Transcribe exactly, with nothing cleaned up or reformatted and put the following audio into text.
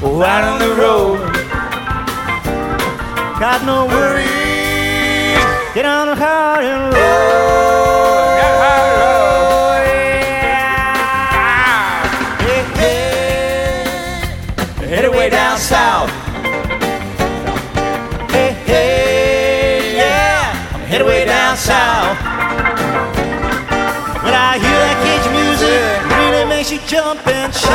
right on the road. Got no worries. Get on the car and roll. Yeah, yeah. Hey, hey. Headed way down south. Hey, hey, yeah. I'm headed way down south. When I hear that cage music, it really makes you jump and shout.